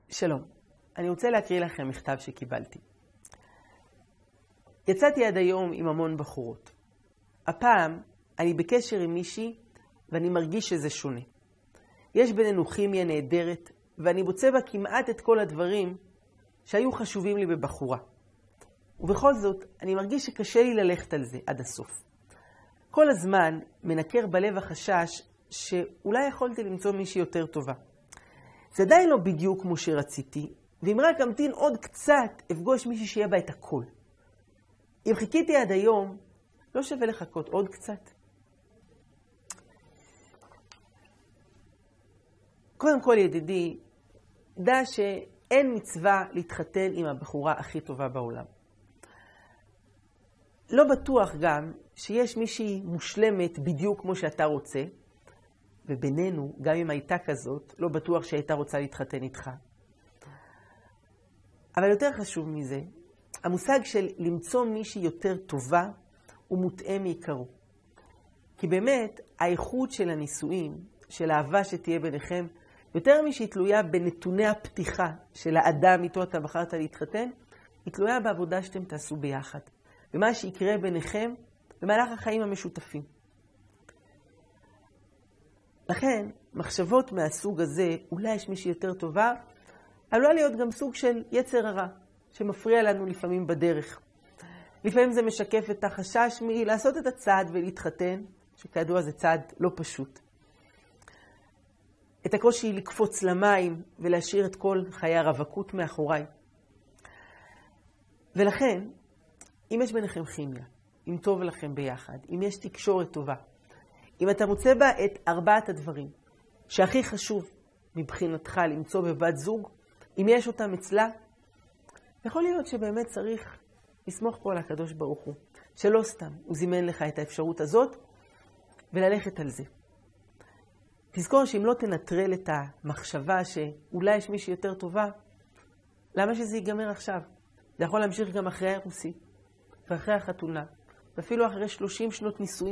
שלום, אני רוצה להקריא לכם מכתב שקיבלתי. יצאתי עד היום עם המון בחורות. הפעם אני בקשר עם מישהי ואני מרגיש שזה שונה. יש בינינו כימיה נהדרת ואני מוצא בה כמעט את כל הדברים שהיו חשובים לי בבחורה. ובכל זאת אני מרגיש שקשה לי ללכת על זה עד הסוף. כל הזמן מנקר בלב החשש שאולי יכולתי למצוא מישהי יותר טובה. זה עדיין לא בדיוק כמו שרציתי, ואם רק אמתין עוד קצת, אפגוש מישהי שיהיה בה את הכל. אם חיכיתי עד היום, לא שווה לחכות עוד קצת. קודם כל, ידידי, דע שאין מצווה להתחתן עם הבחורה הכי טובה בעולם. לא בטוח גם שיש מישהי מושלמת בדיוק כמו שאתה רוצה, ובינינו, גם אם הייתה כזאת, לא בטוח שהייתה רוצה להתחתן איתך. אבל יותר חשוב מזה, המושג של למצוא מישהי יותר טובה הוא מוטעה מעיקרו. כי באמת, האיכות של הנישואים, של האהבה שתהיה ביניכם, יותר משהיא תלויה בנתוני הפתיחה של האדם איתו אתה בחרת להתחתן, היא תלויה בעבודה שאתם תעשו ביחד. ומה שיקרה ביניכם במהלך החיים המשותפים. לכן, מחשבות מהסוג הזה, אולי יש מישהי יותר טובה, עלולה להיות גם סוג של יצר הרע, שמפריע לנו לפעמים בדרך. לפעמים זה משקף את החשש מלעשות את הצעד ולהתחתן, שכידוע זה צעד לא פשוט. את הקושי לקפוץ למים ולהשאיר את כל חיי הרווקות מאחוריי. ולכן, אם יש ביניכם כימיה, אם טוב לכם ביחד, אם יש תקשורת טובה, אם אתה מוצא בה את 4 הדברים שהכי חשוב מבחינתך למצוא בבת זוג, אם יש אותם אצלה, יכול להיות שבאמת צריך לסמוך פה על הקדוש ברוך הוא, שלא סתם הוא זימן לך את האפשרות הזאת, וללכת על זה. תזכור שאם לא תנטרל את המחשבה שאולי יש מישהי יותר טובה, למה שזה ייגמר עכשיו? זה יכול להמשיך גם אחרי האירוסין, ואחרי החתונה, ואפילו אחרי 30 שנות נישואים.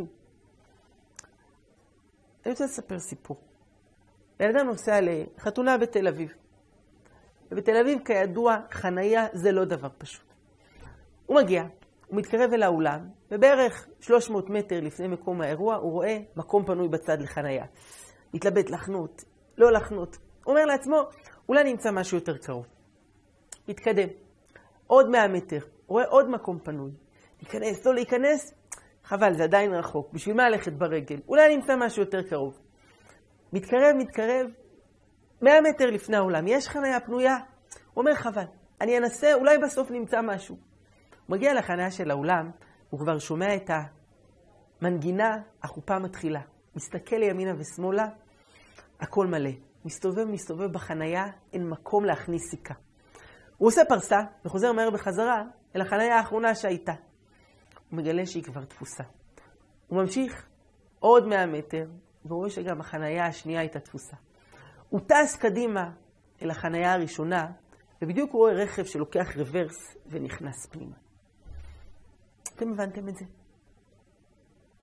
אני רוצה לספר סיפור. בן אדם נוסע לחתונה בתל אביב. ובתל אביב, כידוע, חנייה זה לא דבר פשוט. הוא מגיע, הוא מתקרב אל האולם, ובערך 300 מטר לפני מקום האירוע, הוא רואה מקום פנוי בצד לחנייה. מתלבט לחנות, לא לחנות. הוא אומר לעצמו, אולי נמצא משהו יותר קרוב. מתקדם. עוד 100 מטר, הוא רואה עוד מקום פנוי. להיכנס, לא להיכנס, חבל, זה עדיין רחוק. בשביל מה ללכת ברגל? אולי נמצא משהו יותר קרוב. מתקרב, 100 מטר לפני האולם. יש חניה פנויה? הוא אומר, חבל, אני אנסה, אולי בסוף נמצא משהו. הוא מגיע לחניה של האולם, הוא כבר שומע את המנגינה, החופה מתחילה. מסתכל לימינה ושמאלה, הכל מלא. מסתובב בחניה, אין מקום להכניס סיכה. הוא עושה פרסה וחוזר מהר בחזרה אל החניה האחרונה שהייתה. הוא מגלה שהיא כבר תפוסה. הוא ממשיך עוד 100 מטר, והוא רואה שגם החניה השנייה הייתה תפוסה. הוא טס קדימה אל החניה הראשונה, ובדיוק הוא רואה רכב שלוקח רוורס ונכנס פנימה. אתם הבנתם את זה?